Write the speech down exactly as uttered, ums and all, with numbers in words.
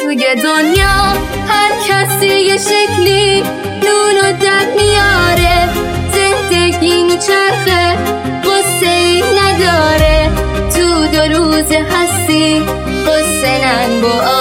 توی دنیا هر کسی یه شکلی نون و در میاره، زندگی میچرخه قصه ای نداره، تو دو روز هستی قصه ننگ و